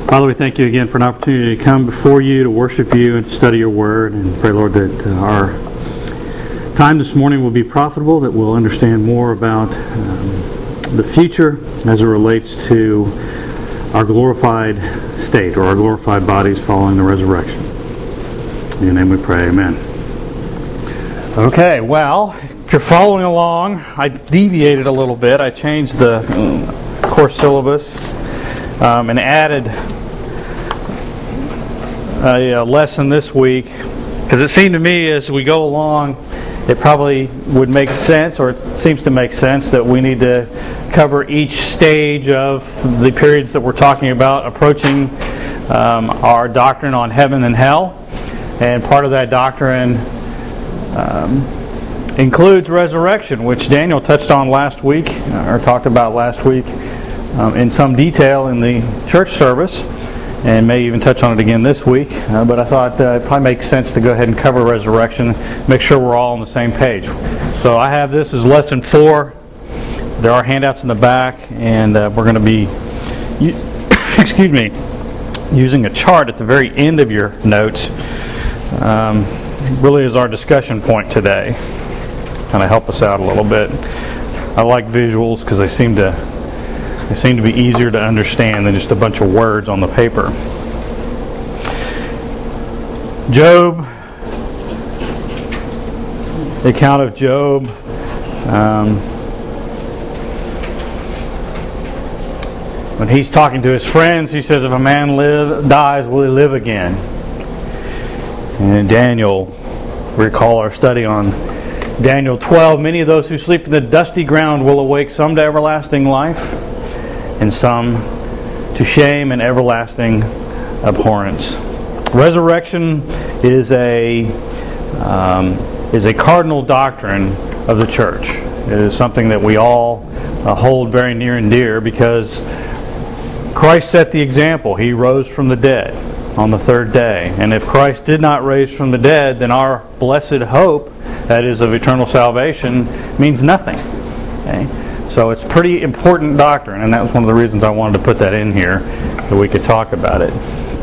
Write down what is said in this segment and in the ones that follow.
Father, we thank you again for an opportunity to come before you, to worship you, and to study your word. And pray, Lord, that our time this morning will be profitable, that we'll understand more about the future as it relates to our glorified state or our glorified bodies following the resurrection. In your name we pray, amen. Okay, well, if you're following along, I deviated a little bit. I changed the course syllabus and added a lesson this week, because it seemed to me as we go along it probably would make sense, or it seems to make sense, that we need to cover each stage of the periods that we're talking about, approaching our doctrine on heaven and hell. And part of that doctrine includes resurrection, which Daniel touched on last week, or talked about last week in some detail in the church service, and may even touch on it again this week. But I thought it probably makes sense to go ahead and cover resurrection, make sure we're all on the same page. So I have this as lesson 4. There are handouts in the back, and we're going to be using a chart at the very end of your notes. Really is our discussion point today. Kind of help us out a little bit. I like visuals because they seem to be easier to understand than just a bunch of words on the paper. Job, the account of Job. When he's talking to his friends, he says, if a man dies, will he live again? And in Daniel, recall our study on Daniel 12, many of those who sleep in the dusty ground will awake, some to everlasting life, and some to shame and everlasting abhorrence. Resurrection is a cardinal doctrine of the church. It is something that we all hold very near and dear, because Christ set the example. He rose from the dead on the third day. And if Christ did not raise from the dead, then our blessed hope, that is of eternal salvation, means nothing. Okay? So it's pretty important doctrine, and that was one of the reasons I wanted to put that in here, that we could talk about it.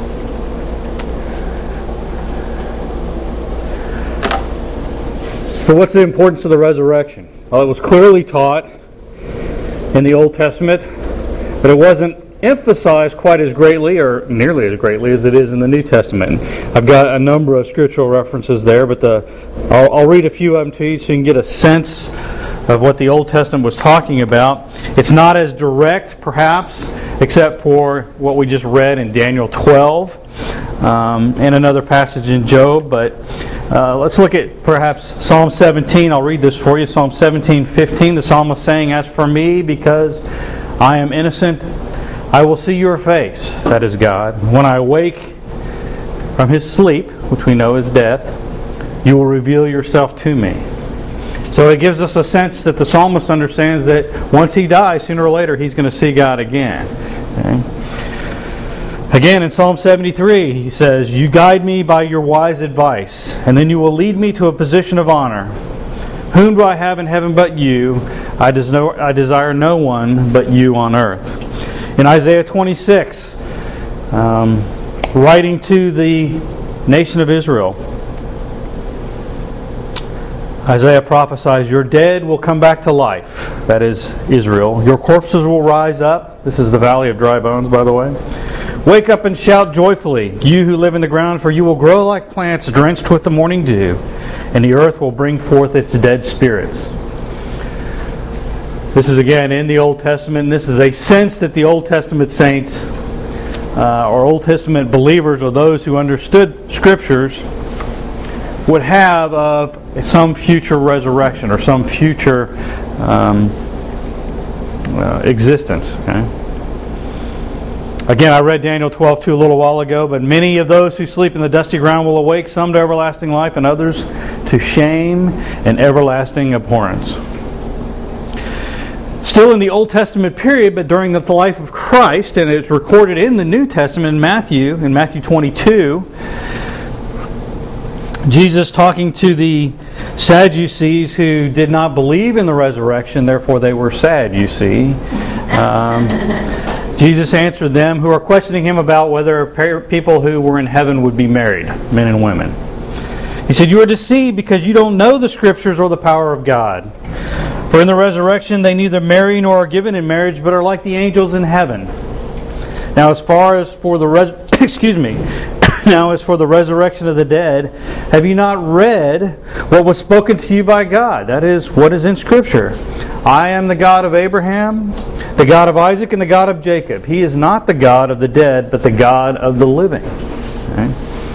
So what's the importance of the resurrection? Well, it was clearly taught in the Old Testament, but it wasn't emphasized quite as greatly, or nearly as greatly, as it is in the New Testament. I've got a number of scriptural references there, but I'll read a few of them to you so you can get a sense of what the Old Testament was talking about. It's not as direct, perhaps, except for what we just read in Daniel 12 and another passage in Job. But let's look at perhaps Psalm 17. I'll read this for you. Psalm 17:15. The psalmist saying, as for me, because I am innocent, I will see your face, that is God. When I awake from his sleep, which we know is death, you will reveal yourself to me. So it gives us a sense that the psalmist understands that once he dies, sooner or later, he's going to see God again. Okay? Again, in Psalm 73, he says, you guide me by your wise advice, and then you will lead me to a position of honor. Whom do I have in heaven but you? I desire no one but you on earth. In Isaiah 26, writing to the nation of Israel, Isaiah prophesies, your dead will come back to life, that is Israel. Your corpses will rise up. This is the valley of dry bones, by the way. Wake up and shout joyfully, you who live in the ground, for you will grow like plants drenched with the morning dew, and the earth will bring forth its dead spirits. This is again in the Old Testament, and this is a sense that the Old Testament saints, or Old Testament believers, or those who understood Scriptures, would have of some future resurrection or some future existence. Okay? Again, I read Daniel 12:2 a little while ago, but many of those who sleep in the dusty ground will awake, some to everlasting life and others to shame and everlasting abhorrence. Still in the Old Testament period, but during the life of Christ, and it's recorded in the New Testament in Matthew 22, Jesus talking to the Sadducees who did not believe in the resurrection, therefore they were sad, you see. Jesus answered them who are questioning him about whether people who were in heaven would be married, men and women. He said, "You are deceived because you don't know the Scriptures or the power of God. For in the resurrection they neither marry nor are given in marriage, but are like the angels in heaven. Now as for the resurrection of the dead, have you not read what was spoken to you by God? That is, what is in Scripture. I am the God of Abraham, the God of Isaac, and the God of Jacob. He is not the God of the dead, but the God of the living." Okay?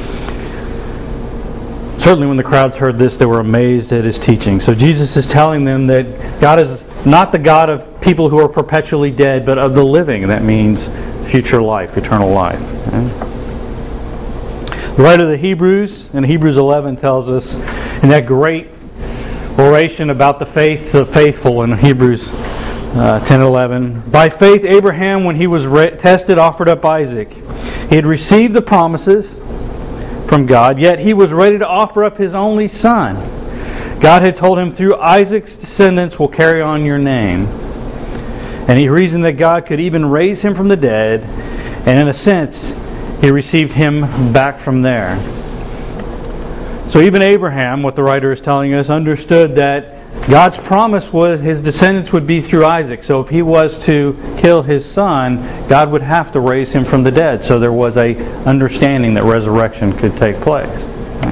Certainly when the crowds heard this, they were amazed at his teaching. So Jesus is telling them that God is not the God of people who are perpetually dead, but of the living. That means future life, eternal life. Okay? The writer of the Hebrews, in Hebrews 11, tells us in that great oration about the faith of the faithful in Hebrews 10 and 11, "By faith Abraham, when he was tested, offered up Isaac. He had received the promises from God, yet he was ready to offer up his only son. God had told him, through Isaac's descendants will carry on your name. And he reasoned that God could even raise him from the dead, and in a sense, he received him back from there." So even Abraham, what the writer is telling us, understood that God's promise was his descendants would be through Isaac. So if he was to kill his son, God would have to raise him from the dead. So there was a understanding that resurrection could take place. Okay?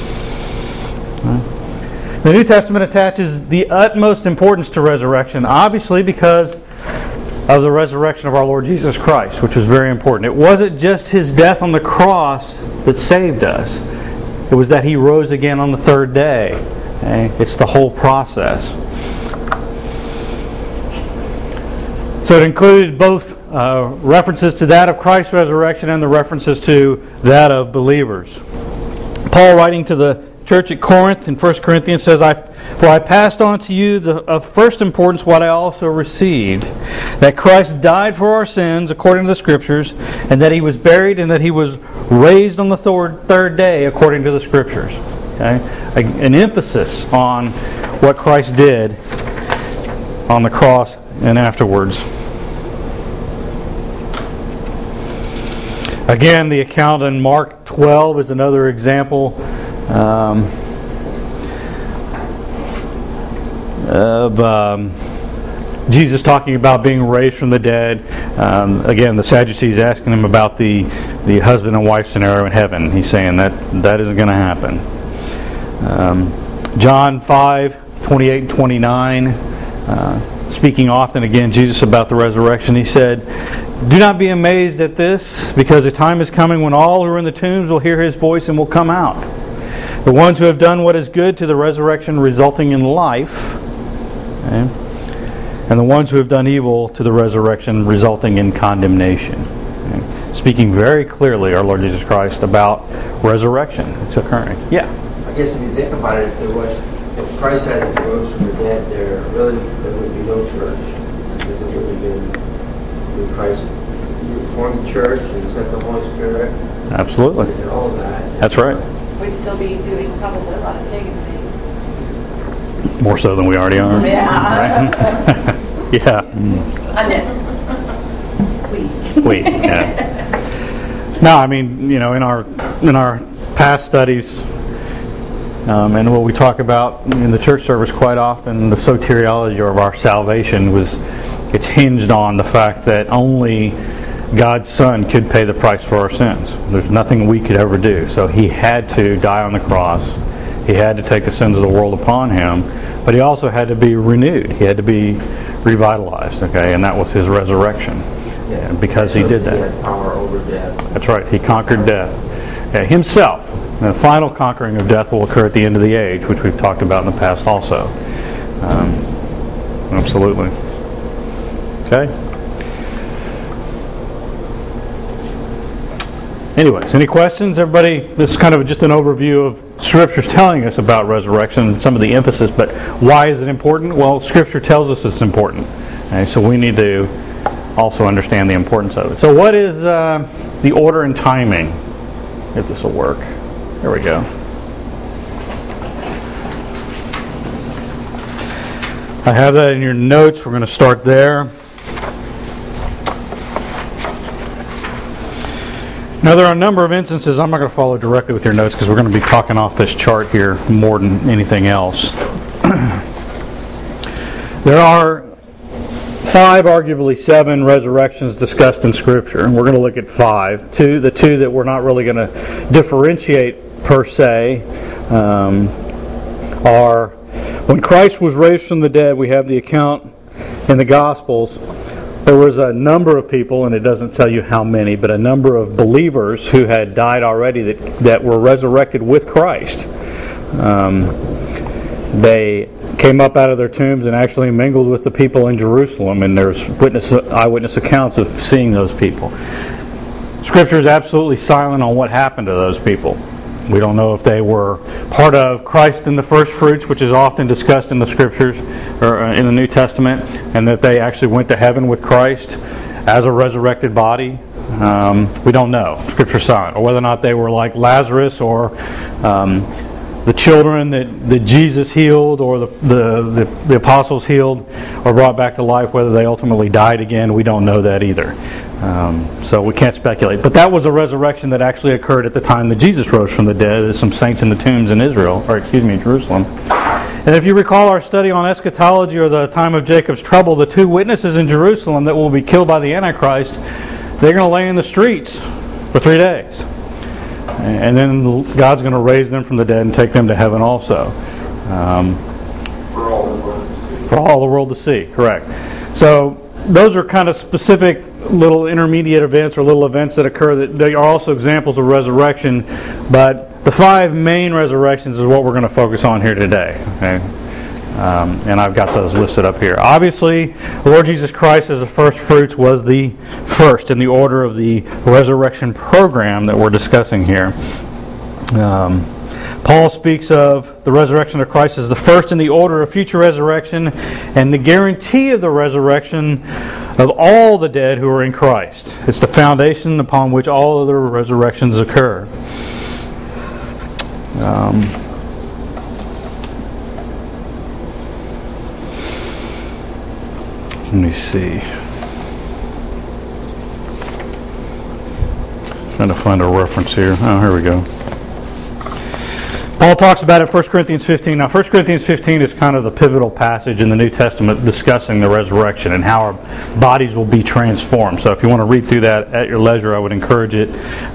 The New Testament attaches the utmost importance to resurrection, obviously because of the resurrection of our Lord Jesus Christ, which was very important. It wasn't just his death on the cross that saved us. It was that he rose again on the third day. Okay? It's the whole process. So it included both references to that of Christ's resurrection and the references to that of believers. Paul, writing to the church at Corinth in 1 Corinthians, says, "For I passed on to you of first importance what I also received, that Christ died for our sins according to the Scriptures, and that he was buried, and that he was raised on the third day according to the Scriptures." Okay? An emphasis on what Christ did on the cross and afterwards. Again, the account in Mark 12 is another example of Jesus talking about being raised from the dead. Again, the Sadducees asking him about the husband and wife scenario in heaven. He's saying that isn't going to happen. John 5:28 and 29, speaking often again, Jesus about the resurrection, he said, "Do not be amazed at this, because a time is coming when all who are in the tombs will hear his voice and will come out. The ones who have done what is good to the resurrection resulting in life, okay, and the ones who have done evil to the resurrection resulting in condemnation." Okay. Speaking very clearly, our Lord Jesus Christ, about resurrection. It's occurring. Yeah? I guess if you think about it, if Christ had rose from the dead, there would be no church, because it would have been Christ formed the church and sent the Holy Spirit. Absolutely. And all of that. That's right. We'd still be doing probably a lot of pagan things. More so than we already are. Yeah. Right? Yeah. I know. We. Yeah. No, I mean, in our past studies, and what we talk about in the church service quite often, the soteriology of our salvation it's hinged on the fact that only God's Son could pay the price for our sins. There's nothing we could ever do. So he had to die on the cross. He had to take the sins of the world upon him. But he also had to be renewed. He had to be revitalized. Okay, and that was his resurrection. Yeah, because he did that. He had power over death. That's right. He conquered death himself. The final conquering of death will occur at the end of the age, which we've talked about in the past also. Absolutely. Okay. Anyways, any questions? Everybody, this is kind of just an overview of Scripture's telling us about resurrection and some of the emphasis, but why is it important? Well, Scripture tells us it's important. Okay, so we need to also understand the importance of it. So what is the order and timing, if this will work? There we go. I have that in your notes. We're going to start there. Now, there are a number of instances. I'm not going to follow directly with your notes because we're going to be talking off this chart here more than anything else. There are 5, arguably 7 resurrections discussed in Scripture, and we're going to look at 5. The two that we're not really going to differentiate per se are when Christ was raised from the dead. We have the account in the Gospels. There was a number of people, and it doesn't tell you how many, but a number of believers who had died already that were resurrected with Christ. They came up out of their tombs and actually mingled with the people in Jerusalem, and there's eyewitness accounts of seeing those people. Scripture is absolutely silent on what happened to those people. We don't know if they were part of Christ in the first fruits, which is often discussed in the Scriptures or in the New Testament, and that they actually went to heaven with Christ as a resurrected body. We don't know. Scripture's silent. Or whether or not they were like Lazarus or the children that Jesus healed or the apostles healed or brought back to life, whether they ultimately died again, we don't know that either. So we can't speculate. But that was a resurrection that actually occurred at the time that Jesus rose from the dead. There's some saints in the tombs in Jerusalem. And if you recall our study on eschatology or the time of Jacob's trouble, the 2 witnesses in Jerusalem that will be killed by the Antichrist, they're going to lay in the streets for 3 days. And then God's going to raise them from the dead and take them to heaven also. For all the world to see. For all the world to see, correct. So those are kind of specific little intermediate events or little events that occur. That they are also examples of resurrection, but the 5 main resurrections is what we're going to focus on here today. Okay? And I've got those listed up here. Obviously, the Lord Jesus Christ as the first fruits was the first in the order of the resurrection program that we're discussing here. Paul speaks of the resurrection of Christ as the first in the order of future resurrection and the guarantee of the resurrection of all the dead who are in Christ. It's the foundation upon which all other resurrections occur. Let me see. Trying to find a reference here. Oh, here we go. Paul talks about it in 1 Corinthians 15. Now, 1 Corinthians 15 is kind of the pivotal passage in the New Testament discussing the resurrection and how our bodies will be transformed. So if you want to read through that at your leisure, I would encourage it.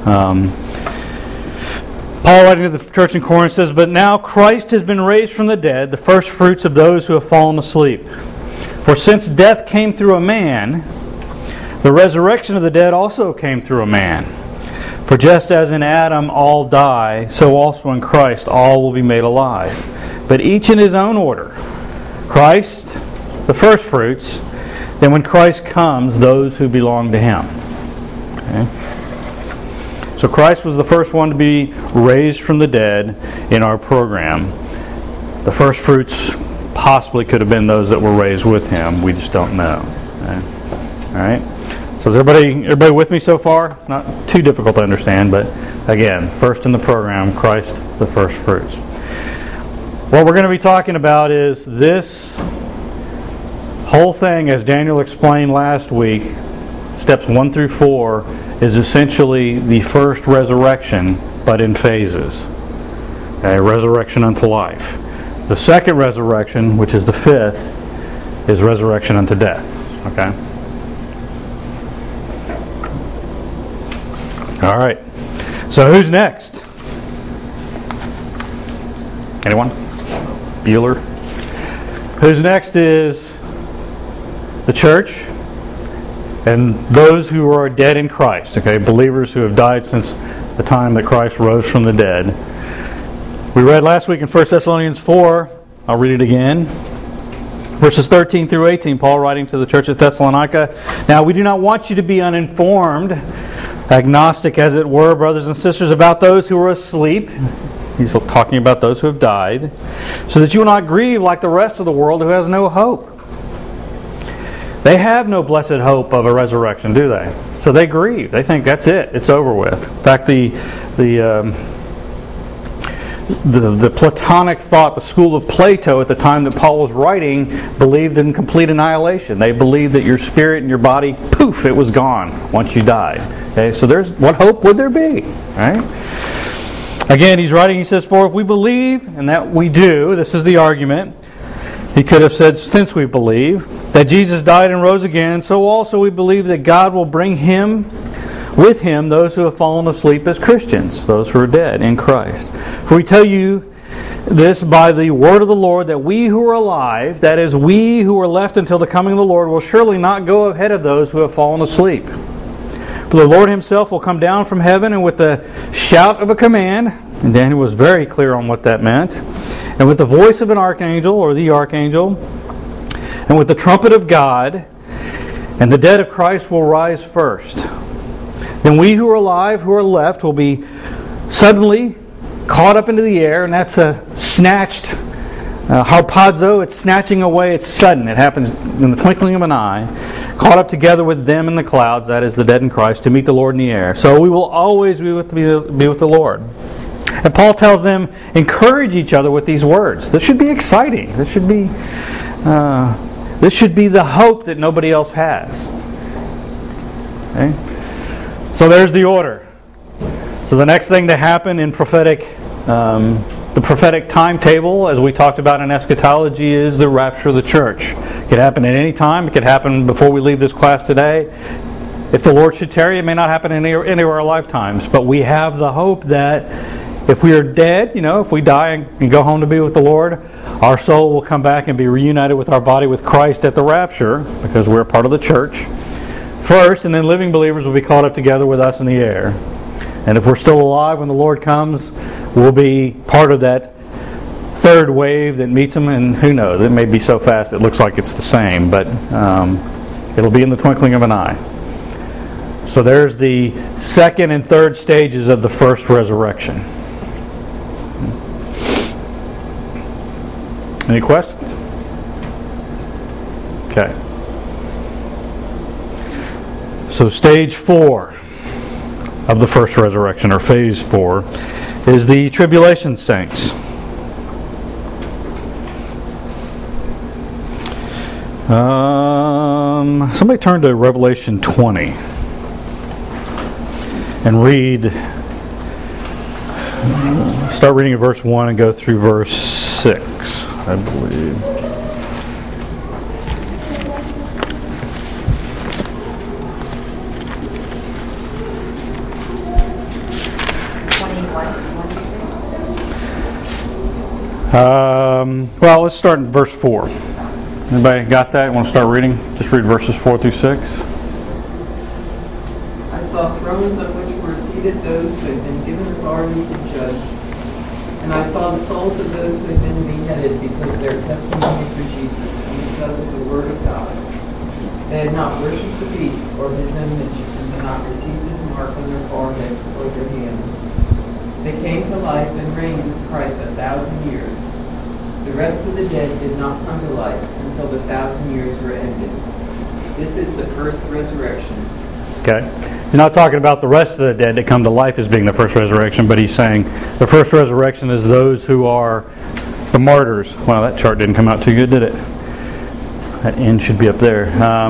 Paul, writing to the church in Corinth, says, "But now Christ has been raised from the dead, the first fruits of those who have fallen asleep. For since death came through a man, the resurrection of the dead also came through a man. For just as in Adam all die, so also in Christ all will be made alive. But each in his own order. Christ, the first fruits, then when Christ comes, those who belong to him." Okay? So Christ was the first one to be raised from the dead in our program. The first fruits possibly could have been those that were raised with him. We just don't know. Okay? All right. So is everybody with me so far? It's not too difficult to understand, but again, first in the program, Christ the first fruits. What we're going to be talking about is this whole thing, as Daniel explained last week, steps 1 through 4, is essentially the first resurrection, but in phases. Okay, resurrection unto life. The second resurrection, which is the 5th, is resurrection unto death. Okay? All right. So who's next? Anyone? Bueller? Who's next is the church and those who are dead in Christ. Okay? Believers who have died since the time that Christ rose from the dead. We read last week in 1 Thessalonians 4, I'll read it again, verses 13 through 18, Paul writing to the church at Thessalonica, "Now we do not want you to be uninformed, agnostic as it were, brothers and sisters, about those who are asleep." He's talking about those who have died, "so that you will not grieve like the rest of the world who has no hope." They have no blessed hope of a resurrection, do they? So they grieve. They think that's it. It's over with. In fact, the Platonic thought, the school of Plato at the time that Paul was writing, believed in complete annihilation. They believed that your spirit and your body, poof, it was gone once you died. Okay, so what hope would there be? Right? Again, he's writing, he says, for if we believe, and that we do, this is the argument. He could have said, since we believe that Jesus died and rose again, so also we believe that God will bring with Him those who have fallen asleep as Christians, those who are dead in Christ. For we tell you this by the word of the Lord, that we who are alive, that is, we who are left until the coming of the Lord, will surely not go ahead of those who have fallen asleep. For the Lord Himself will come down from heaven, and with the shout of a command, and Daniel was very clear on what that meant, and with the voice of an archangel, or the archangel, and with the trumpet of God, and the dead of Christ will rise first. Then we who are alive, who are left, will be suddenly caught up into the air, and that's a snatched, harpazo, it's snatching away, it's sudden, it happens in the twinkling of an eye, caught up together with them in the clouds, that is the dead in Christ, to meet the Lord in the air. So we will always be with the Lord. And Paul tells them, encourage each other with these words. This should be exciting. This should be the hope that nobody else has. Okay? So there's the order. So the next thing to happen in the prophetic timetable, as we talked about in eschatology, is the rapture of the church. It could happen at any time. It could happen before we leave this class today. If the Lord should tarry, it may not happen in any of our lifetimes. But we have the hope that if we are dead, if we die and go home to be with the Lord, our soul will come back and be reunited with our body with Christ at the rapture, because we're part of the church first, and then living believers will be caught up together with us in the air. And if we're still alive when the Lord comes, we'll be part of that third wave that meets Him, and who knows, it may be so fast it looks like it's the same, but it'll be in the twinkling of an eye. So there's the second and third stages of the first resurrection. Any questions? Okay. So stage 4 of the first resurrection, or phase 4, is the tribulation saints. Somebody turn to Revelation 20 and start reading at verse 1 and go through verse 6, I believe. Well, let's start in verse 4. Anybody got that? Want to start reading? Just read verses 4 through 6. I saw thrones on which were seated those who had been given authority to judge. And I saw the souls of those who had been beheaded because of their testimony for Jesus and because of the word of God. They had not worshipped the beast or his image, and had not received his mark on their foreheads or their hands. They came to life and reigned with Christ 1,000 years. The rest of the dead did not come to life until the 1,000 years were ended. This is the first resurrection. Okay. He's not talking about the rest of the dead that come to life as being the first resurrection, but he's saying the first resurrection is those who are the martyrs. Wow, that chart didn't come out too good, did it? That end should be up there.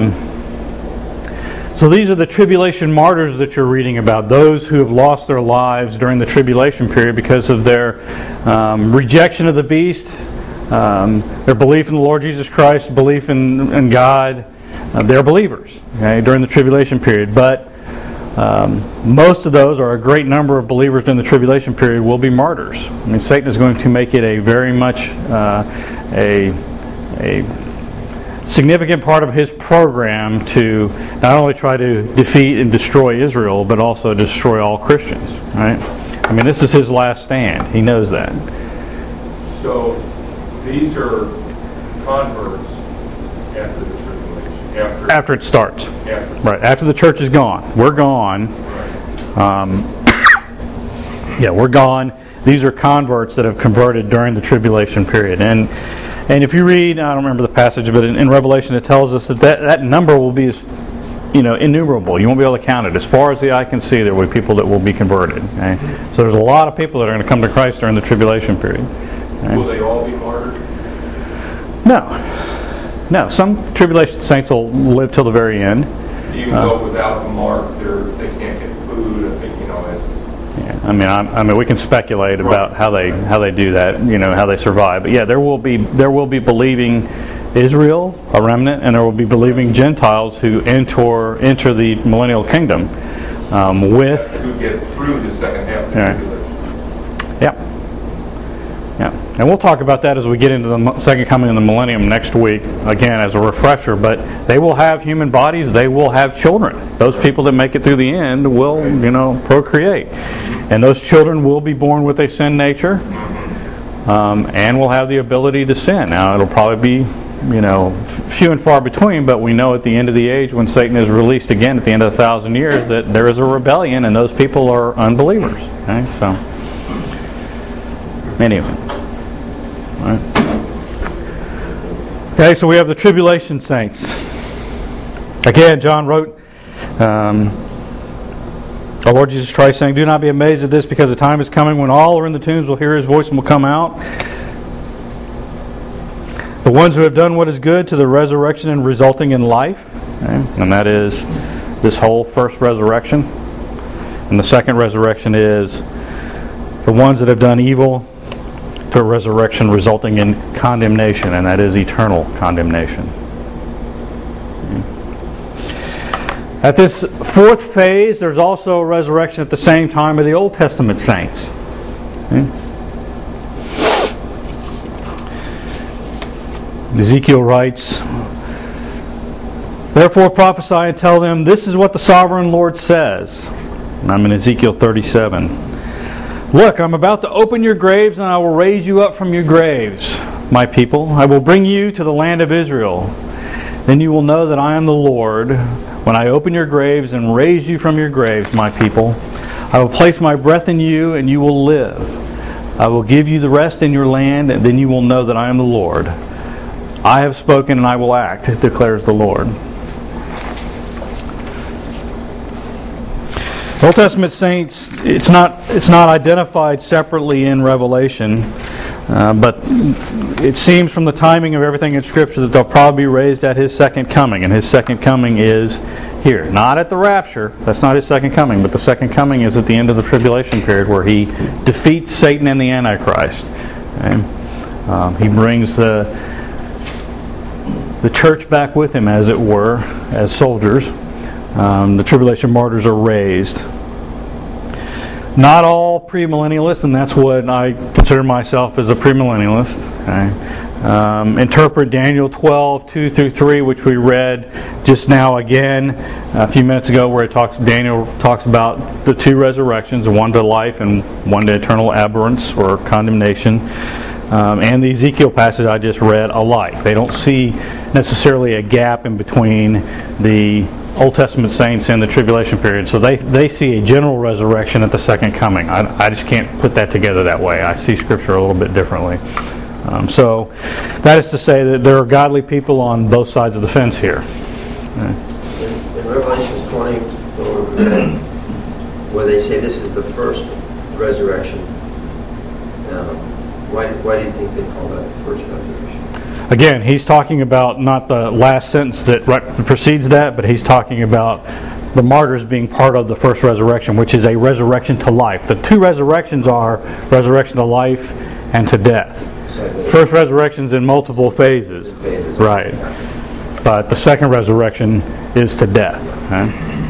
So these are the tribulation martyrs that you're reading about, those who have lost their lives during the tribulation period because of their rejection of the beast, their belief in the Lord Jesus Christ, belief in God. They're believers, okay, during the tribulation period. But most of those, or a great number of believers during the tribulation period, will be martyrs. I mean, Satan is going to make it a very much a significant part of his program to not only try to defeat and destroy Israel, but also destroy all Christians. Right? I mean, this is his last stand. He knows that. So these are converts after the tribulation. After it starts. Right. After the church is gone. We're gone. We're gone. These are converts that have converted during the tribulation period. And if you read, I don't remember the passage, but in Revelation it tells us that number will be as innumerable. You won't be able to count it. As far as the eye can see, there will be people that will be converted. Okay? So there's a lot of people that are going to come to Christ during the tribulation period. Okay? Will they all be martyred? No. Some tribulation saints will live till the very end. Even though without the mark, they can't get food. I think Yeah, I mean, we can speculate about how they do that. How they survive. But yeah, there will be believing Israel, a remnant, and there will be believing Gentiles who enter the millennial kingdom with who get through the second half of the tribulation. Yeah. And we'll talk about that as we get into the second coming of the millennium next week, again, as a refresher. But they will have human bodies. They will have children. Those people that make it through the end will, procreate. And those children will be born with a sin nature and will have the ability to sin. Now, it'll probably be, few and far between, but we know at the end of the age, when Satan is released again at the end of 1,000 years, that there is a rebellion, and those people are unbelievers. Okay, so anyway. All right. Okay, so we have the tribulation saints. Again, John wrote, our Lord Jesus Christ saying, "Do not be amazed at this, because the time is coming when all who are in the tombs will hear His voice and will come out. The ones who have done what is good to the resurrection and resulting in life," okay? And that is this whole first resurrection. And the second resurrection is the ones that have done evil to a resurrection resulting in condemnation, and that is eternal condemnation. At this fourth phase, there's also a resurrection at the same time of the Old Testament saints. Okay? Ezekiel writes, "Therefore prophesy and tell them, this is what the sovereign Lord says." And I'm in Ezekiel 37. "Look, I'm about to open your graves, and I will raise you up from your graves, my people. I will bring you to the land of Israel. Then you will know that I am the Lord, when I open your graves and raise you from your graves, my people. I will place my breath in you, and you will live. I will give you the rest in your land, and then you will know that I am the Lord. I have spoken, and I will act, declares the Lord." Old Testament saints, it's not identified separately in Revelation, but it seems from the timing of everything in Scripture that they'll probably be raised at His second coming, and His second coming is here. Not at the rapture, that's not His second coming, but the second coming is at the end of the tribulation period, where He defeats Satan and the Antichrist. Okay? He brings the church back with Him, as it were, as soldiers. The tribulation martyrs are raised. Not all premillennialists, and that's what I consider myself as a premillennialist. Okay? Interpret Daniel 12:2-3, which we read just now again a few minutes ago, where Daniel talks about the two resurrections, one to life and one to eternal aberrance or condemnation. And the Ezekiel passage I just read alike. They don't see necessarily a gap in between the Old Testament saints and the tribulation period. So they see a general resurrection at the second coming. I just can't put that together that way. I see Scripture a little bit differently. So that is to say that there are godly people on both sides of the fence here. In Revelation 20, where they say this is the first resurrection, why do you think they call that the first resurrection? Again, he's talking about not the last sentence that precedes that, but he's talking about the martyrs being part of the first resurrection, which is a resurrection to life. The two resurrections are resurrection to life and to death. First resurrection's in multiple phases. Right. But the second resurrection is to death. Okay?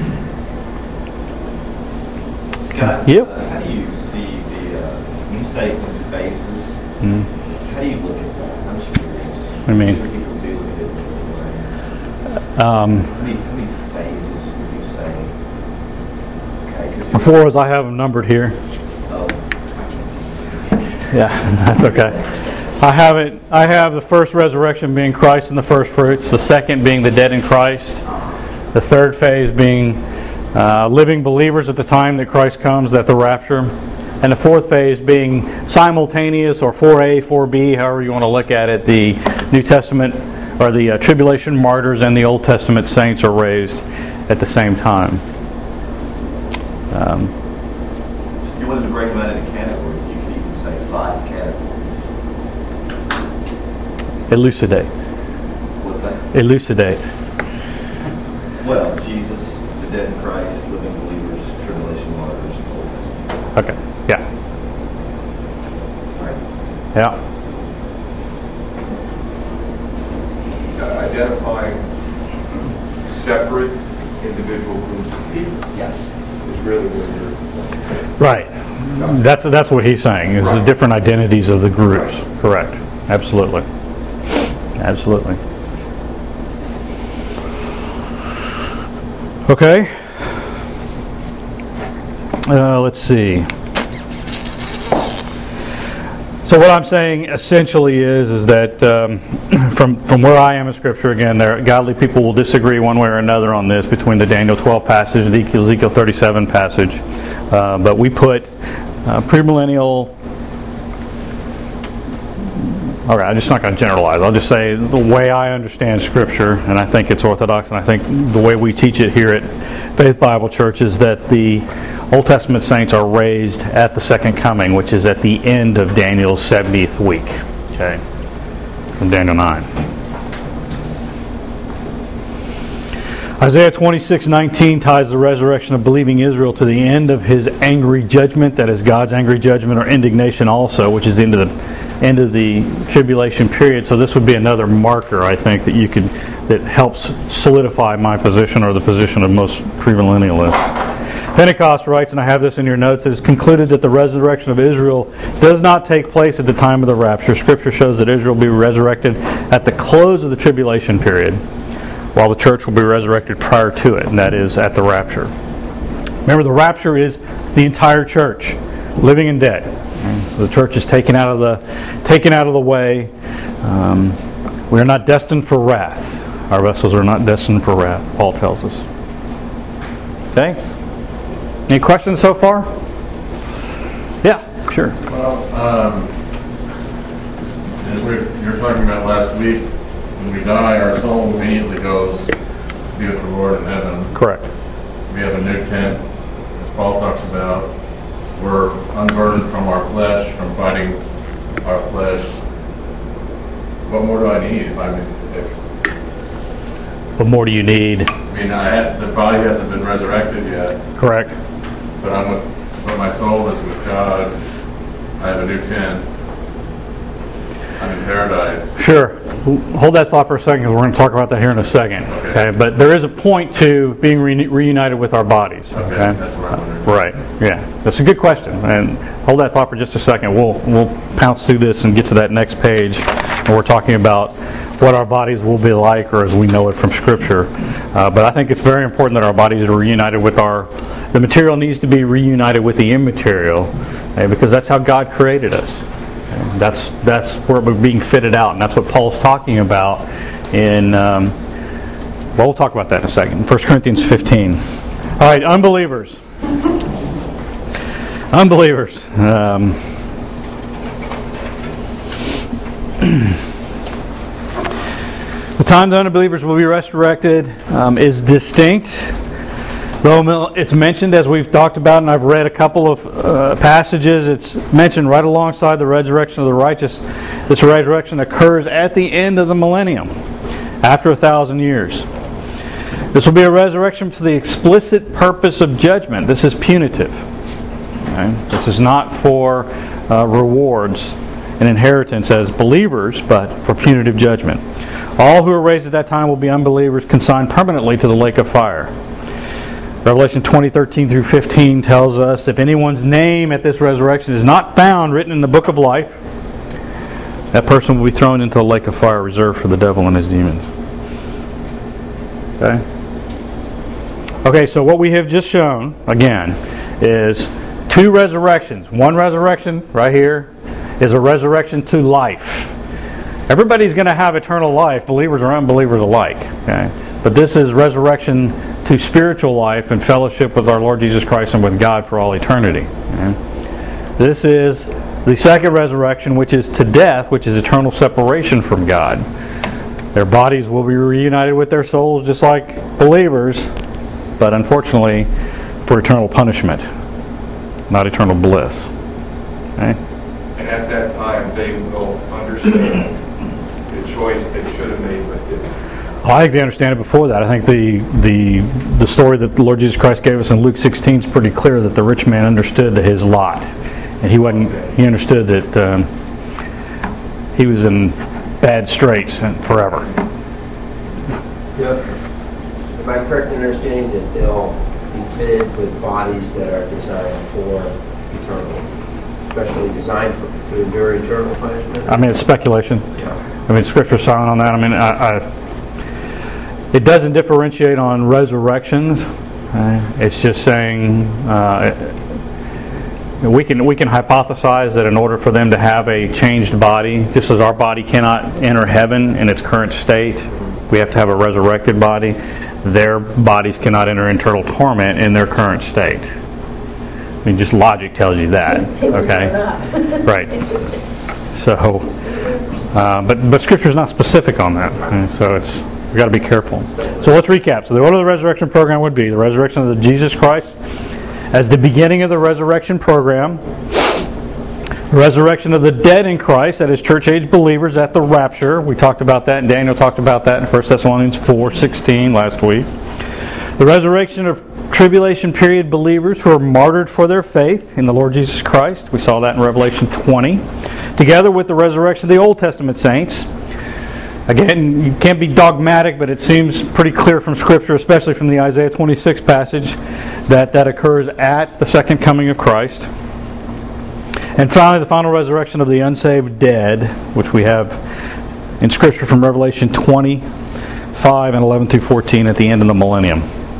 Scott, yep. How do you see when you say in phases, how do you look at that? I'm just curious. I mean, people do look at it different ways. How many phases would you say? Okay, before, as I have them numbered here. Oh, I can't see. Yeah, that's okay. I have the first resurrection being Christ and the first fruits, the second being the dead in Christ, the third phase being living believers at the time that Christ comes, at the rapture, and the fourth phase being simultaneous, or 4A, 4B, however you want to look at it. The New Testament, or the tribulation martyrs and the Old Testament saints are raised at the same time. You wanted to break them out into categories. You could even say 5 categories. Elucidate. What's that? Elucidate. Well, Jesus, the dead in Christ, living believers, tribulation waters, Old Testament. Okay. Yeah. Right. Yeah. Identifying separate individual groups of people Yes. is really what you're. Right. That's what he's saying, is the different identities of the groups. Correct. Absolutely. Absolutely. Okay. Let's see. So what I'm saying essentially is that from where I am in Scripture, again, godly people will disagree one way or another on this between the Daniel 12 passage and the Ezekiel 37 passage. But we put premillennial. All right, I'm just not going to generalize. I'll just say the way I understand Scripture, and I think it's orthodox, and I think the way we teach it here at Faith Bible Church is that the Old Testament saints are raised at the second coming, which is at the end of Daniel's 70th week. Okay, from Daniel 9. Isaiah 26:19 ties the resurrection of believing Israel to the end of his angry judgment, that is God's angry judgment or indignation also, which is the end of the tribulation period. So this would be another marker, I think, that helps solidify my position or the position of most premillennialists. Pentecost writes, and I have this in your notes, it is concluded that the resurrection of Israel does not take place at the time of the rapture. Scripture shows that Israel will be resurrected at the close of the tribulation period, while the church will be resurrected prior to it, and that is at the rapture. Remember, the rapture is the entire church, living and dead. The church is taken out of the way. We are not destined for wrath. Our vessels are not destined for wrath, Paul tells us. Okay? Any questions so far? Yeah, sure. Well, as you were talking about last week, when we die, our soul immediately goes to be with the Lord in heaven. Correct. We have a new tent, as Paul talks about. We're unburdened from our flesh, from fighting our flesh. What more do I need? What more do you need? I mean, the body hasn't been resurrected yet, Correct. but my soul is with God. I have a new tent. I'm in paradise. Sure. Hold that thought for a second, because we're going to talk about that here in a second. Okay. But there is a point to being reunited with our bodies. Okay. That's what I'm wondering. Right. Yeah. That's a good question. And hold that thought for just a second. We'll pounce through this and get to that next page, where we're talking about what our bodies will be like, or as we know it from Scripture. But I think it's very important that our bodies are reunited with the material needs to be reunited with the immaterial, because that's how God created us. That's where we're being fitted out, and that's what Paul's talking about in. We'll talk about that in a second. 1 Corinthians 15. All right, unbelievers. Unbelievers. The time the unbelievers will be resurrected is distinct. Though it's mentioned, as we've talked about, and I've read a couple of passages, it's mentioned right alongside the resurrection of the righteous. This resurrection occurs at the end of the millennium, after 1,000 years. This will be a resurrection for the explicit purpose of judgment. This is punitive. Okay? This is not for rewards and inheritance as believers, but for punitive judgment. All who are raised at that time will be unbelievers, consigned permanently to the lake of fire. Revelation 20:13 through 15 tells us, if anyone's name at this resurrection is not found written in the book of life, that person will be thrown into the lake of fire reserved for the devil and his demons. Okay? Okay, so what we have just shown, again, is 2 resurrections. One resurrection, right here, is a resurrection to life. Everybody's going to have eternal life, believers or unbelievers alike. Okay? But this is resurrection to spiritual life and fellowship with our Lord Jesus Christ and with God for all eternity. Okay? This is the second resurrection, which is to death, which is eternal separation from God. Their bodies will be reunited with their souls just like believers, but unfortunately for eternal punishment, not eternal bliss. Okay? And at that time, they will understand the choice they should have made but didn't. I think they understand it before that. I think the story that the Lord Jesus Christ gave us in Luke 16 is pretty clear that the rich man understood his lot, and he understood that he was in bad straits and forever. Yep. Am I correct in understanding that they'll be fitted with bodies that are designed for eternal, especially designed to endure eternal punishment? I mean, it's speculation. Yeah. I mean, Scripture's silent on that. I mean, it doesn't differentiate on resurrections. It's just saying we can hypothesize that in order for them to have a changed body, just as our body cannot enter heaven in its current state, we have to have a resurrected body. Their bodies cannot enter eternal torment in their current state. I mean, just logic tells you that. Okay, right. So, but Scripture is not specific on that, and so we've got to be careful. So let's recap. So the order of the resurrection program would be the resurrection of Jesus Christ as the beginning of the resurrection program, the resurrection of the dead in Christ, that is church-age believers at the rapture. We talked about that, and Daniel talked about that in 1 Thessalonians 4:16 last week. The resurrection of tribulation period believers who are martyred for their faith in the Lord Jesus Christ. We saw that in Revelation 20. Together with the resurrection of the Old Testament saints. Again, you can't be dogmatic, but it seems pretty clear from Scripture, especially from the Isaiah 26 passage, that occurs at the second coming of Christ. And finally, the final resurrection of the unsaved dead, which we have in Scripture from Revelation 25 and 11 through 14 at the end of the millennium.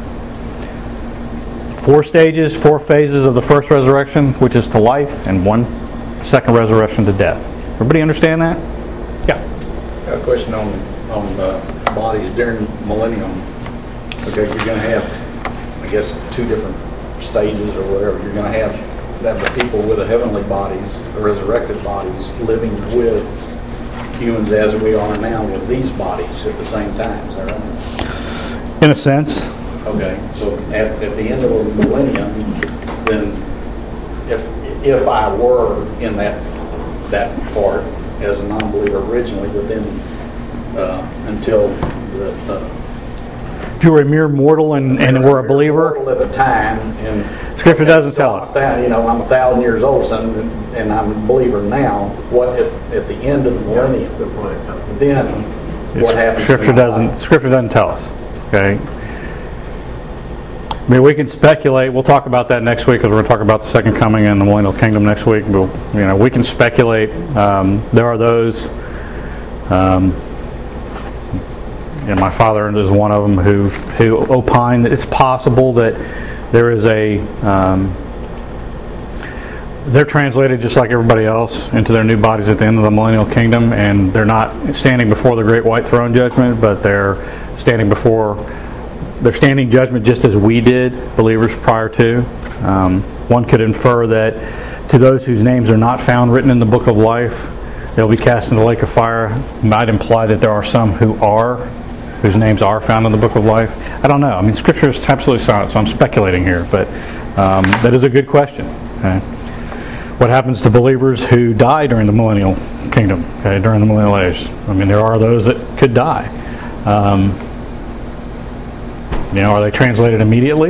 4 stages, 4 phases of the first resurrection, which is to life, and 1 second resurrection to death. Everybody understand that? Yeah. I have a question on bodies during millennium. Okay, you're going to have, I guess, 2 different stages or whatever. You're going to have the people with the heavenly bodies, the resurrected bodies, living with humans as we are now with these bodies at the same time. Is that right? In a sense. Okay, so at the end of the millennium, then if I were in that part as a non-believer originally, but then until if you were a mere mortal and were a believer at the time, and Scripture doesn't tell us. I'm 1,000 years old, and I'm a believer now. What at the end of the millennium? Good point. Then what happens? Scripture doesn't tell us. Okay. I mean, we can speculate. We'll talk about that next week because we're going to talk about the second coming and the millennial kingdom next week. But, we can speculate. There are those. My father is one of them who opine that it's possible that there is they're translated just like everybody else into their new bodies at the end of the millennial kingdom, and they're not standing before the great white throne judgment, but they're standing judgment just as we did, believers prior to. One could infer that to those whose names are not found written in the book of life, they'll be cast into the lake of fire. Might imply that there are some whose names are found in the book of life. I don't know. I mean, Scripture is absolutely silent, so I'm speculating here, but that is a good question. Okay? What happens to believers who die during the millennial kingdom, during the millennial age? I mean, there are those that could die. Are they translated immediately?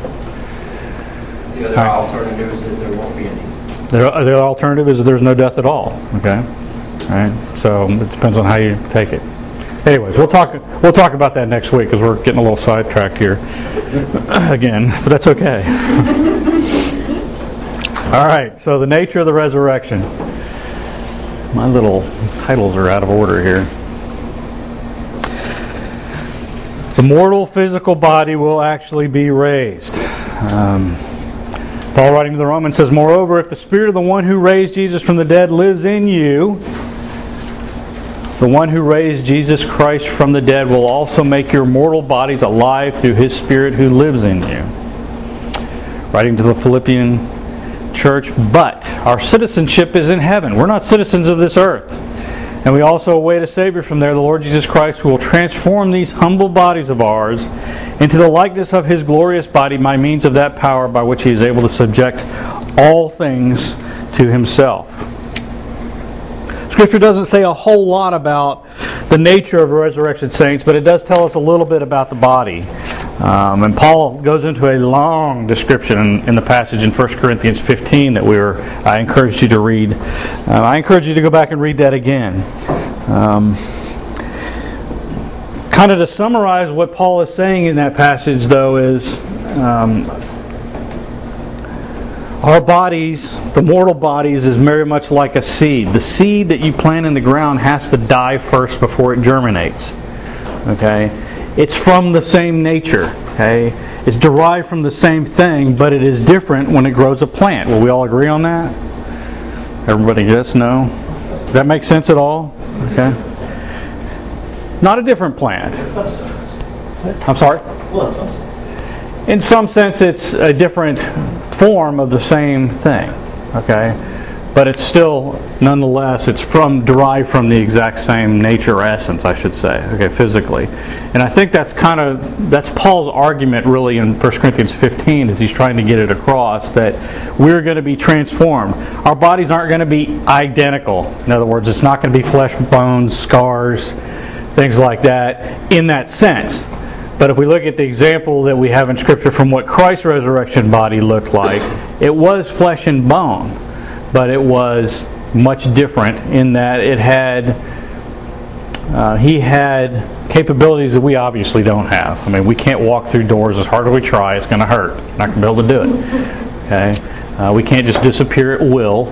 The other alternative is that there won't be any. The other alternative is that there's no death at all. Okay, all right. So it depends on how you take it. Anyways, we'll talk about that next week because we're getting a little sidetracked here again, but that's okay. All right. So the nature of the resurrection. My little titles are out of order here. The mortal physical body will actually be raised. Paul, writing to the Romans, says, "Moreover, if the Spirit of the one who raised Jesus from the dead lives in you, the one who raised Jesus Christ from the dead will also make your mortal bodies alive through His Spirit who lives in you." Writing to the Philippian church, "But our citizenship is in heaven." We're not citizens of this earth. "And we also await a Savior from there, the Lord Jesus Christ, who will transform these humble bodies of ours into the likeness of His glorious body by means of that power by which He is able to subject all things to Himself. Scripture doesn't say a whole lot about the nature of resurrected saints, but it does tell us a little bit about the body. And Paul goes into a long description in the passage in 1 Corinthians 15 that I encouraged you to read. I encourage you to go back and read that again. Kind of to summarize what Paul is saying in that passage, though, is our bodies, the mortal bodies, is very much like a seed. The seed that you plant in the ground has to die first before it germinates. Okay? It's from the same nature. Okay? It's derived from the same thing, but it is different when it grows a plant. Will we all agree on that? Everybody yes? No? Does that make sense at all? Okay? Not a different plant. In some sense. I'm sorry? Well, in some sense. In some sense, it's a different form of the same thing, okay? But it's still, nonetheless, it's derived from the exact same nature or essence, I should say, okay, physically. And I think that's Paul's argument really in 1 Corinthians 15, is he's trying to get it across that we're going to be transformed. Our bodies aren't going to be identical. In other words, it's not going to be flesh, bones, scars, things like that in that sense. But if we look at the example that we have in Scripture from what Christ's resurrection body looked like, it was flesh and bone, but it was much different in that it had he had capabilities that we obviously don't have. I mean, we can't walk through doors as hard as we try; it's going to hurt. We're not going to be able to do it. Okay, we can't just disappear at will.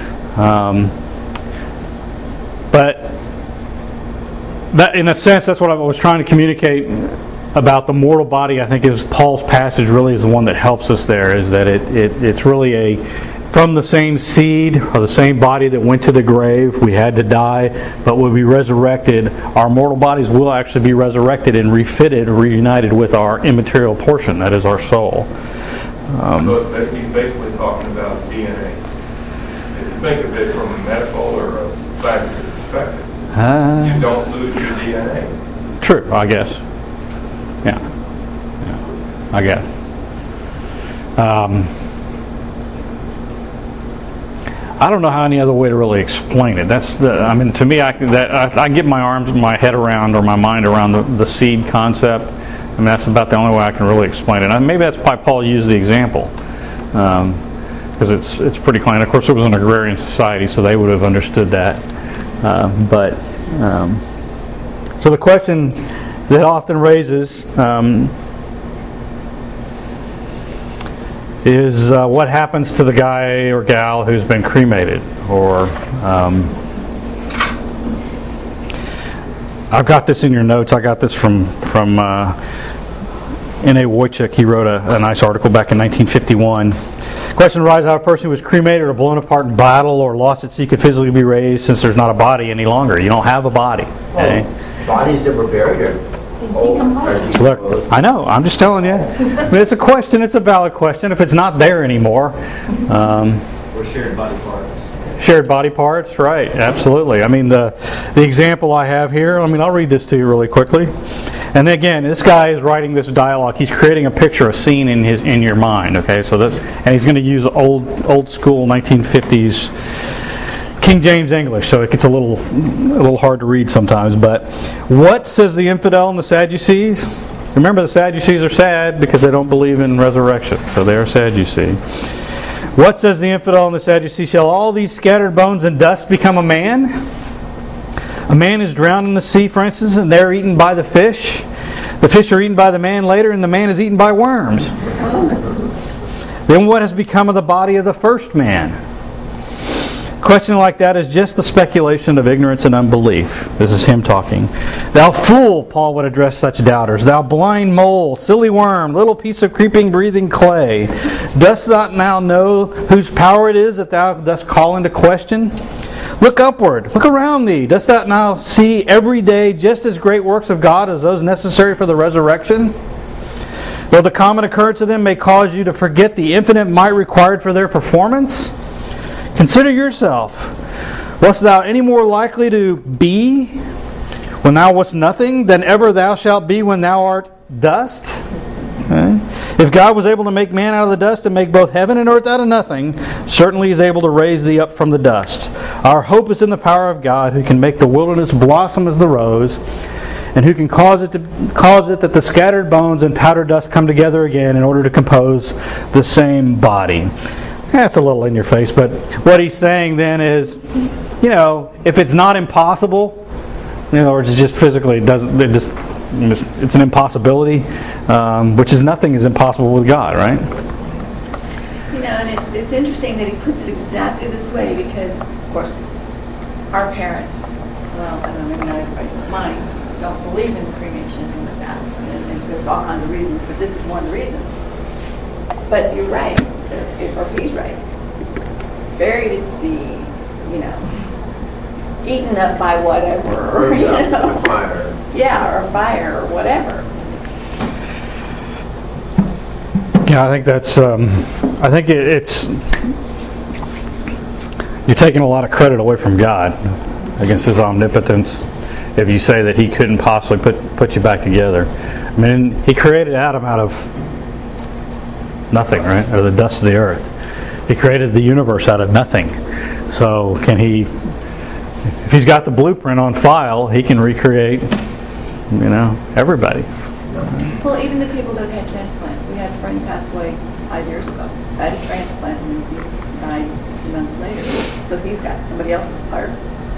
But that, in a sense, that's what I was trying to communicate about the mortal body. I think is Paul's passage really is the one that helps us there, is that it's really from the same seed or the same body that went to the grave. We had to die, but we'll be resurrected. Our mortal bodies will actually be resurrected and refitted, reunited with our immaterial portion, that is our soul. So he's basically talking about DNA. If you think of it from a medical or a scientific perspective, you don't lose your DNA. True, I guess. Yeah, I guess. I don't know how any other way to really explain it. To me, I get my head around, or my mind around the seed concept. I mean, that's about the only way I can really explain it. And maybe that's why Paul used the example, because it's pretty clear. And of course, it was an agrarian society, so they would have understood that. So the question that often raises is what happens to the guy or gal who's been cremated? Or I've got this in your notes. I got this from N.A. Wojcik. He wrote a nice article back in 1951. Question arises how a person who was cremated or blown apart in battle or lost at sea could physically be raised, since there's not a body any longer. You don't have a body. Okay? Bodies that were buried are Look, I know. I'm just telling you. I mean, it's a question. It's a valid question. If it's not there anymore, Or shared body parts. shared body parts, right? Absolutely. I mean, the example I have here. I mean, I'll read this to you really quickly. And again, this guy is writing this dialogue. He's creating a picture, a scene in your mind. Okay, so and he's going to use old school 1950s King James English, so it gets a little hard to read sometimes. But what says the infidel and the Sadducees? Remember, the Sadducees are sad because they don't believe in resurrection, so they are Sadducee. What says the infidel and the Sadducee? Shall all these scattered bones and dust become a man? A man is drowned in the sea, for instance, and they're eaten by the fish. The fish are eaten by the man later, and the man is eaten by worms. Then what has become of the body of the first man? A question like that is just the speculation of ignorance and unbelief. This is him talking. Thou fool, Paul would address such doubters. Thou blind mole, silly worm, little piece of creeping, breathing clay. Dost thou now know whose power it is that thou dost call into question? Look upward, look around thee. Dost thou now see every day just as great works of God as those necessary for the resurrection? Though the common occurrence of them may cause you to forget the infinite might required for their performance, consider yourself. Wast thou any more likely to be when thou wast nothing than ever thou shalt be when thou art dust? Okay. If God was able to make man out of the dust and make both heaven and earth out of nothing, certainly He is able to raise thee up from the dust. Our hope is in the power of God, who can make the wilderness blossom as the rose, and who can cause it that the scattered bones and powdered dust come together again in order to compose the same body. That's a little in your face, but what he's saying then is, if it's not impossible, in other words, it just physically it's an impossibility, which is nothing is impossible with God, right? And it's interesting that he puts it exactly this way because, of course, our parents, well, I don't know, maybe not everybody's but mine, don't believe in cremation and like that. And there's all kinds of reasons, but this is one of the reasons. But you're right, or he's right. Buried at sea, eaten up by whatever, or fire. Yeah, or fire, or whatever. Yeah, I think that's. I think it's. You're taking a lot of credit away from God against His omnipotence if you say that He couldn't possibly put you back together. I mean, He created Adam out of nothing, right? Or the dust of the earth. He created the universe out of nothing. So can He? If He's got the blueprint on file, He can recreate, everybody. Well, even the people that have had transplants. We had a friend pass away 5 years ago. Had a transplant and he died a few months later. So he's got somebody else's part.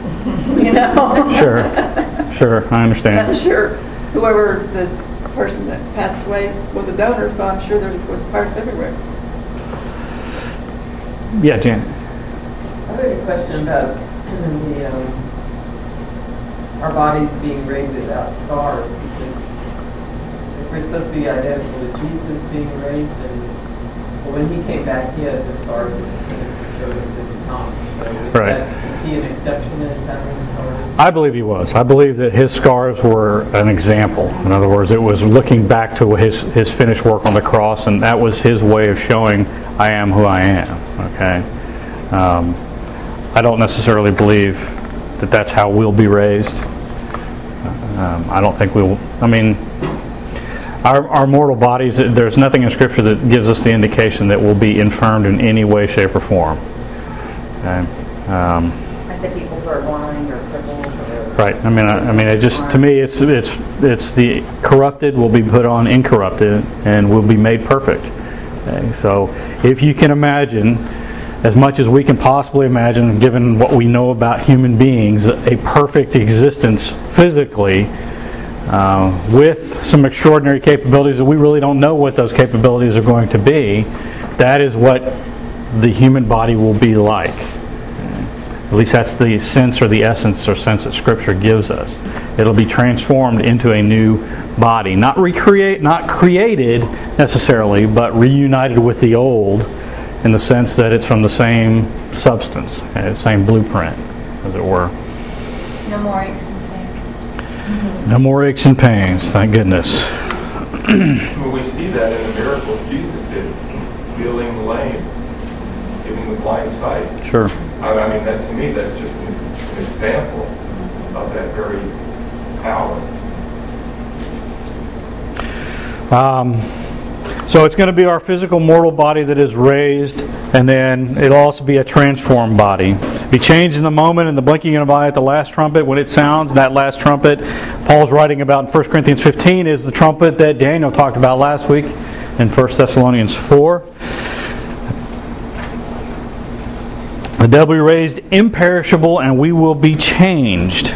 Sure, I understand. I'm sure whoever the person that passed away was a donor, so I'm sure there was parts everywhere. Yeah, Jan. I had a question about our bodies being raised without scars, because if we're supposed to be identical to Jesus being raised, and when He came back, He had the scars in His hands that showed Him the Thomas. So is He an exception as having scars? I believe He was. I believe that His scars were an example. In other words, it was looking back to His finished work on the cross, and that was His way of showing, I am who I am. Okay? I don't necessarily believe that that's how we'll be raised. I don't think we'll. I mean, our mortal bodies, there's nothing in Scripture that gives us the indication that we'll be infirmed in any way, shape, or form. Okay? Like the people who are blind or crippled. Right. I mean, it just, to me, it's the corrupted will be put on incorrupted and will be made perfect. Okay? So, if you can imagine, as much as we can possibly imagine, given what we know about human beings, a perfect existence physically, with some extraordinary capabilities that we really don't know what those capabilities are going to be, that is what the human body will be like. At least that's the sense or the essence or sense that Scripture gives us. It'll be transformed into a new body. Not created necessarily, but reunited with the old, in the sense that it's from the same substance, the same blueprint, as it were. No more aches and pains. No more aches and pains, thank goodness. Well, we see that in the miracles Jesus did, healing the lame, giving the blind sight. Sure. I mean, that to me, that's just an example of that very power. So it's going to be our physical mortal body that is raised, and then it'll also be a transformed body. Be changed in the moment, in the blinking of an eye at the last trumpet. When it sounds, that last trumpet, Paul's writing about in 1 Corinthians 15, is the trumpet that Daniel talked about last week in 1 Thessalonians 4. The dead will be raised imperishable, and we will be changed.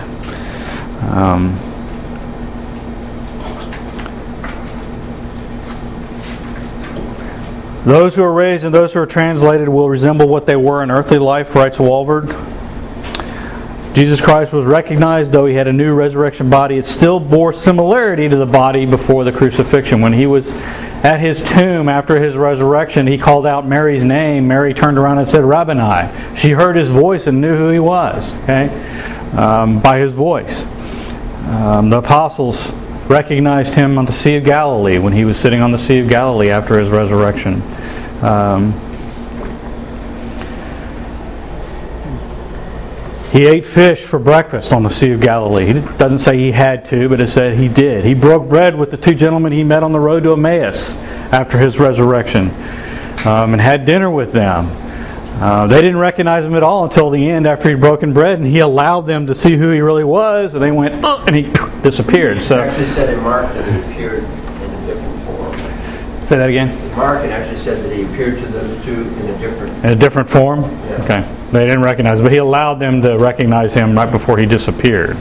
Those who are raised and those who are translated will resemble what they were in earthly life, writes Walvoord. Jesus Christ was recognized, though He had a new resurrection body, it still bore similarity to the body before the crucifixion. When He was at His tomb after His resurrection, He called out Mary's name. Mary turned around and said, Rabboni. She heard His voice and knew who He was, by His voice. The apostles recognized Him on the Sea of Galilee when He was sitting on the Sea of Galilee after His resurrection. He ate fish for breakfast on the Sea of Galilee. It doesn't say he had to, but it said he did. He broke bread with the two gentlemen he met on the road to Emmaus after his resurrection, and had dinner with them. They didn't recognize him at all until the end after he'd broken bread, and he allowed them to see who he really was, and they went, and he disappeared. So, It actually said in Mark that he appeared in a different form. say that again? In Mark, it actually said that he appeared to those two in a different form. In a different form? Yeah. Okay. They didn't recognize him, but he allowed them to recognize him right before he disappeared.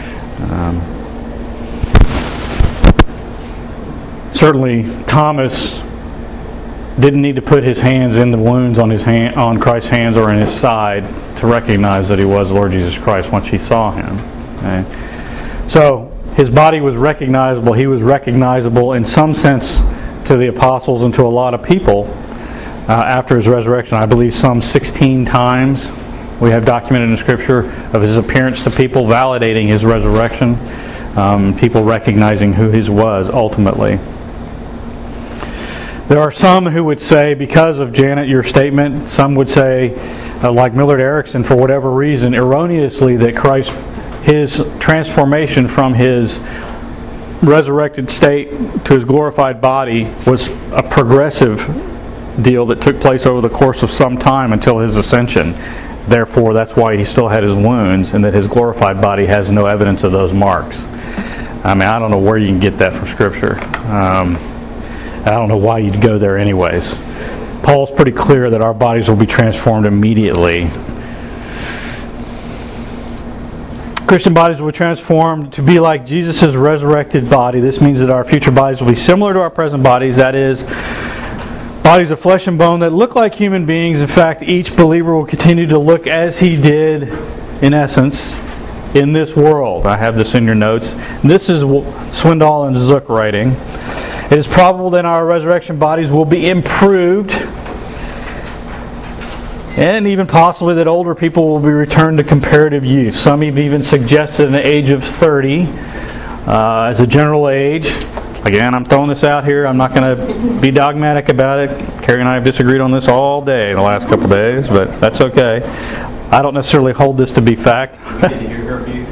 Certainly, Thomas didn't need to put his hands in the wounds on on Christ's hands or in his side to recognize that he was Lord Jesus Christ once he saw him. Okay? So his body was recognizable. He was recognizable in some sense to the apostles and to a lot of people after his resurrection. I believe some 16 times we have documented in Scripture of his appearance to people, validating his resurrection, people recognizing who he was ultimately. There are some who would say, because of Janet, your statement, some would say, like Millard Erickson, for whatever reason, erroneously, that Christ, his transformation from his resurrected state to his glorified body was a progressive deal that took place over the course of some time until his ascension. Therefore, that's why he still had his wounds, and that his glorified body has no evidence of those marks. I mean, I don't know where you can get that from Scripture. I don't know why you'd go there anyways. Paul's pretty clear that our bodies will be transformed immediately. Christian bodies will be transformed to be like Jesus' resurrected body. This means that our future bodies will be similar to our present bodies. That is, bodies of flesh and bone that look like human beings. In fact, each believer will continue to look as he did, in essence, in this world. I have this in your notes. This is Swindoll and Zook writing. It is probable that our resurrection bodies will be improved, and even possibly that older people will be returned to comparative youth. Some have even suggested an age of 30 as a general age. Again, I'm throwing this out here. I'm not going to be dogmatic about it. Carrie and I have disagreed on this all day in the last couple of days, but that's okay. I don't necessarily hold this to be fact. Get to hear her view.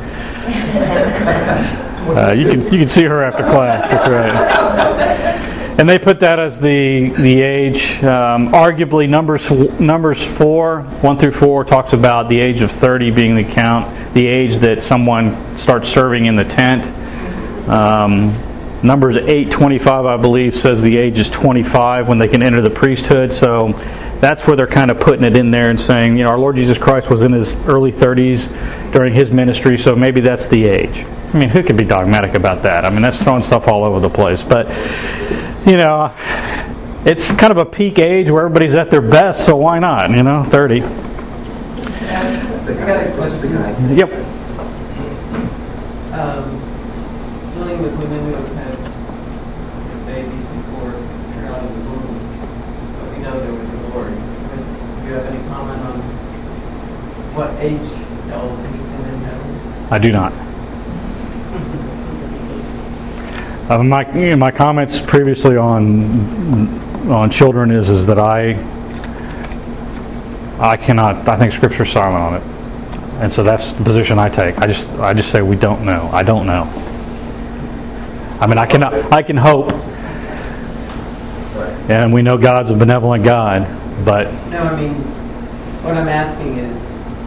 You can see her after class. That's right. And they put that as the age. Arguably, Numbers 1 through 4 talks about the age of 30 being the age that someone starts serving in the tent. Numbers 8:25, I believe, says the age is 25 when they can enter the priesthood. So that's where they're kind of putting it in there and saying, our Lord Jesus Christ was in his early 30s during his ministry, so maybe that's the age. I mean, who could be dogmatic about that? I mean, that's throwing stuff all over the place. But, it's kind of a peak age where everybody's at their best, so why not, 30. I got a question. Yep. Dealing with women who have had babies before they're out of the womb, but we know they're with the Lord. Do you have any comment on what age they'll be in heaven? I do not. My comments previously on children is that I cannot. I think Scripture's silent on it, and so that's the position I take. I just say we don't know. I don't know. I mean, I can hope, and we know God's a benevolent God, but No, I mean, what I'm asking is,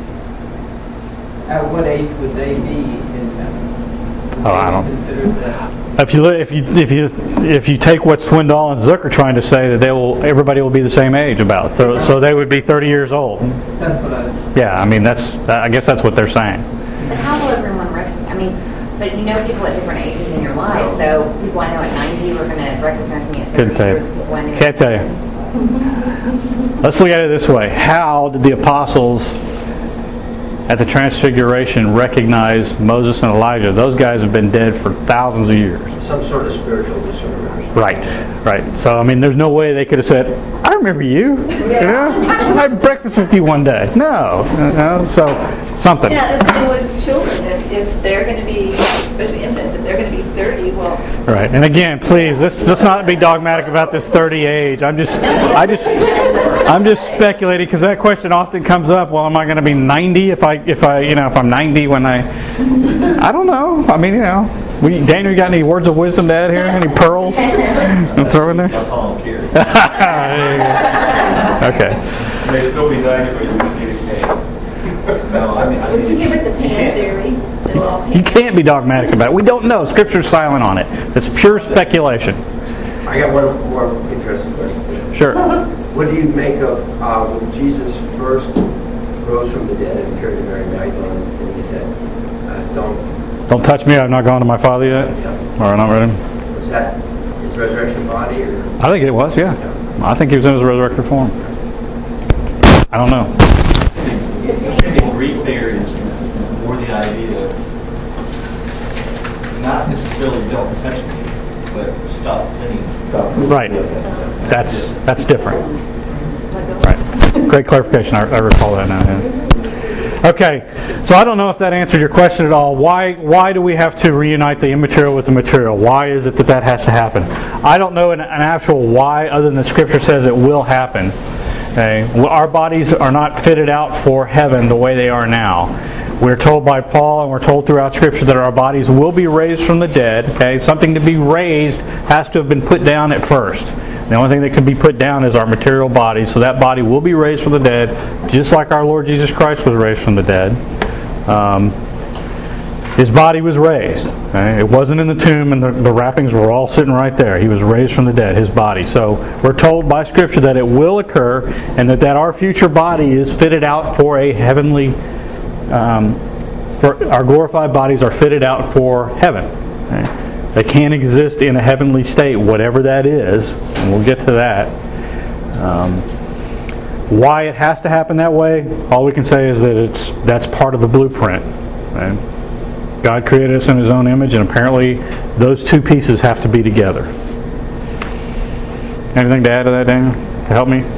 at what age would they be in heaven? Would I they don't. be considered that? If you take what Swindoll and Zook are trying to say, that everybody will be the same age about, so they would be 30 years old. That's what I was. Yeah, I mean I guess that's what they're saying. But how will everyone recognize? I mean, but people at different ages in your life. So people I know at 90 were going to recognize me at 30. Couldn't tell you. People I knew Can't tell you. Let's look at it this way. How did the apostles at the Transfiguration recognize Moses and Elijah? Those guys have been dead for thousands of years. Some sort of spiritual discernment. Right. So, I mean, there's no way they could have said, I remember you. I had breakfast with you one day. No. So, something. Yeah, the same with children. If they're going to be, especially infants, if they're going to be 30, well, Right. And again, please, let's not be dogmatic about this 30 age. I'm just speculating because that question often comes up. Well, am I going to be 90 if I'm 90 when I don't know. I mean, Daniel, you got any words of wisdom to add here? Any pearls? I'm throwing there. I'll call him Kieran. There you go. Okay. May still be 90, but you need a cane. No, I mean, Give it the pan theory. You can't be dogmatic about it. We don't know. Scripture's silent on it. It's pure speculation. I got one more interesting question for you. Sure. What do you make of when Jesus first rose from the dead and appeared to Mary Magdalene, and he said, Don't touch me. I've not gone to my Father yet. Or I'm not ready. Was that his resurrection body? Or? I think it was, yeah. I think he was in his resurrected form. I don't know. the Greek there is more the idea of not necessarily don't touch me, but stop pinning. Right. That's different. Right. Great clarification. I recall that now. Yeah. Okay, so I don't know if that answered your question at all. Why do we have to reunite the immaterial with the material? Why is it that has to happen? I don't know an actual why other than the Scripture says it will happen. Okay, our bodies are not fitted out for heaven the way they are now. We're told by Paul, and we're told throughout Scripture, that our bodies will be raised from the dead. Okay, something to be raised has to have been put down at first. The only thing that can be put down is our material body, so that body will be raised from the dead, just like our Lord Jesus Christ was raised from the dead. His body was raised. Okay? It wasn't in the tomb, and the wrappings were all sitting right there. He was raised from the dead, his body. So we're told by Scripture that it will occur, and that our future body is fitted out for a heavenly. For our glorified bodies are fitted out for heaven. Okay? They can't exist in a heavenly state, whatever that is, and we'll get to that. Why it has to happen that way, all we can say is that that's part of the blueprint. Okay? God created us in His own image, and apparently those two pieces have to be together. Anything to add to that, Daniel? To help me?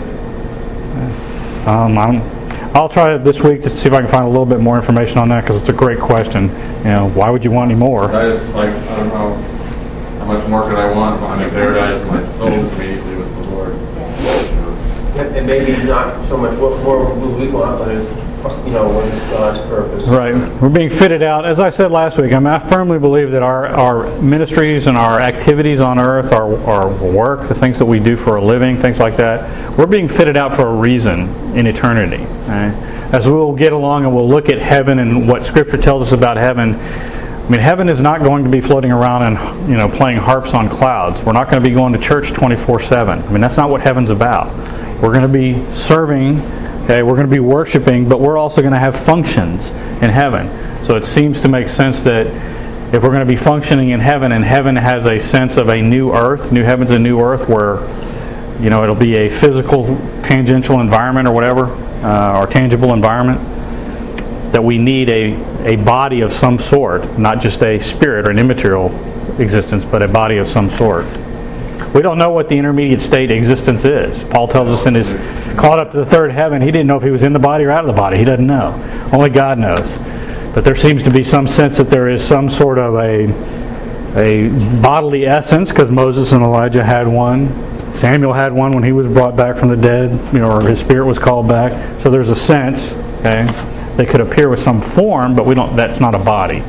I'll try it this week to see if I can find a little bit more information on that, because it's a great question. Why would you want any more? I don't know how much more could I want if I'm in paradise and my soul is immediately with the Lord. And maybe not so much what more would we want, but it's what is God's purpose. Right. We're being fitted out. As I said last week, I firmly believe that our ministries and our activities on earth, our work, the things that we do for a living, things like that, we're being fitted out for a reason in eternity. Right? As we'll get along and we'll look at heaven and what Scripture tells us about heaven, I mean, heaven is not going to be floating around and playing harps on clouds. We're not going to be going to church 24/7. I mean, that's not what heaven's about. We're going to be serving. Okay, we're going to be worshiping, but we're also going to have functions in heaven. So it seems to make sense that if we're going to be functioning in heaven, and heaven has a sense of a new earth, new heavens and new earth, where it'll be a physical, tangential environment or whatever, or tangible environment, that we need a body of some sort, not just a spirit or an immaterial existence, but a body of some sort. We don't know what the intermediate state existence is. Paul tells us in his caught up to the third heaven, he didn't know if he was in the body or out of the body. He doesn't know. Only God knows. But there seems to be some sense that there is some sort of a bodily essence, because Moses and Elijah had one. Samuel had one when he was brought back from the dead, or his spirit was called back. So there's a sense, okay? They could appear with some form, but that's not a body.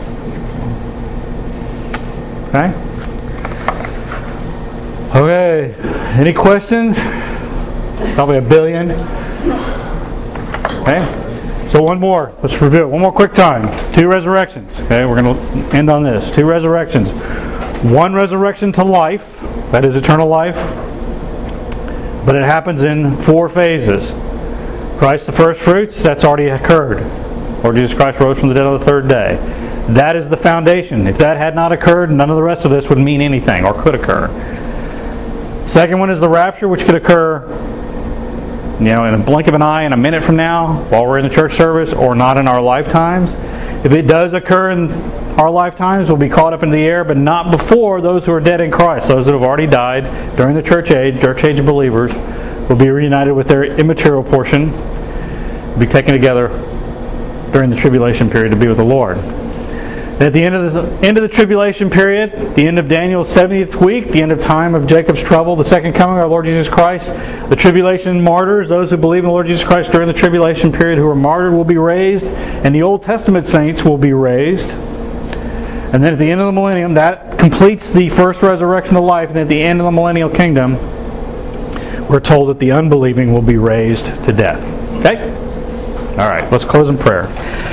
Okay? Okay, any questions? Probably a billion. Okay, so one more. Let's review it one more quick time. 2 resurrections. Okay, we're going to end on this. 2 resurrections. 1 resurrection to life, that is eternal life, but it happens in 4 phases. Christ the first fruits, that's already occurred. Lord Jesus Christ rose from the dead on the 3rd day. That is the foundation. If that had not occurred, none of the rest of this would mean anything, or could occur. Second one is the rapture, which could occur, in a blink of an eye, in a minute from now, while we're in the church service, or not in our lifetimes. If it does occur in our lifetimes, we'll be caught up in the air, but not before those who are dead in Christ. Those that have already died during the church age believers, will be reunited with their immaterial portion, be taken together during the tribulation period to be with the Lord. At the end of the tribulation period, the end of Daniel's 70th week, the end of time of Jacob's trouble, the second coming of our Lord Jesus Christ, the tribulation martyrs, those who believe in the Lord Jesus Christ during the tribulation period who are martyred will be raised, and the Old Testament saints will be raised. And then at the end of the millennium, that completes the first resurrection of life, and at the end of the millennial kingdom, we're told that the unbelieving will be raised to death. Okay? All right, let's close in prayer.